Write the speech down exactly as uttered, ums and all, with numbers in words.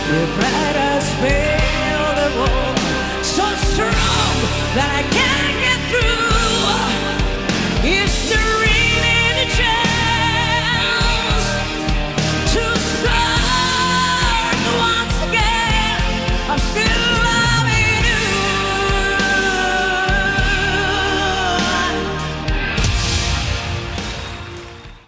You better spell the wall so strong that I can't get